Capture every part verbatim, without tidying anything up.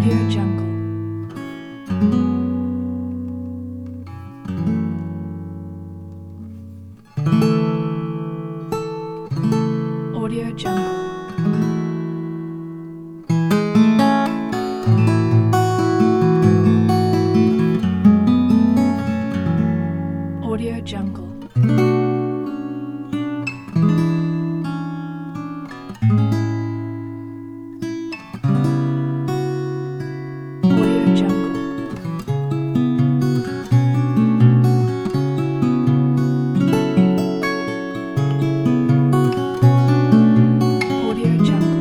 Audio Jungle. Audio Jungle. Audio Jungle. Audio Jungle. Audio Jungle.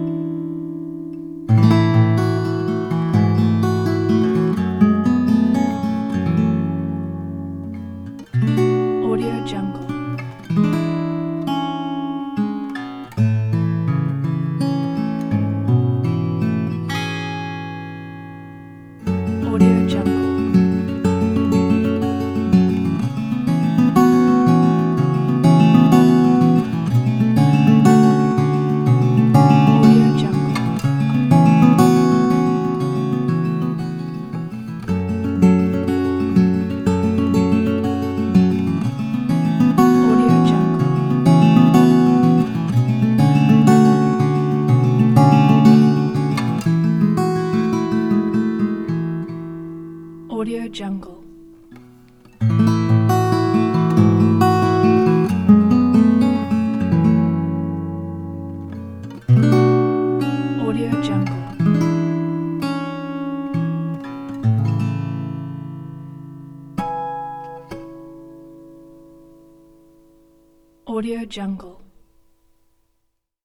Audio Jungle. Audio Jungle. Audio Jungle. Audio Jungle. Audio Jungle. Audio Jungle. Audio Jungle.